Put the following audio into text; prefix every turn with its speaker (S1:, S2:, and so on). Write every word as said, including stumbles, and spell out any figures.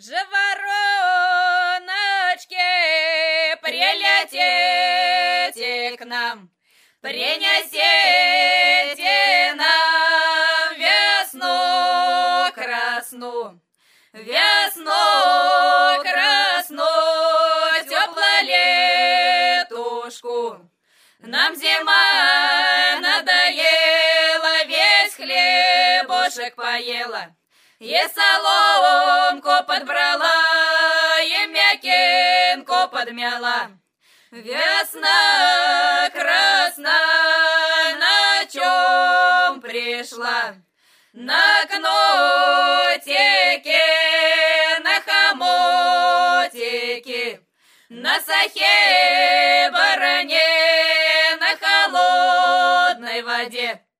S1: Жавороночки, прилетите к нам, принесите нам весну красну, весну красну, теплолетушку. Нам зима надоела, весь хлебушек поела, и соломку подбрала, и мякинку подмяла. Весна красная на чем пришла? На кнутике, на хомутике, на сахе баране, на холодной воде.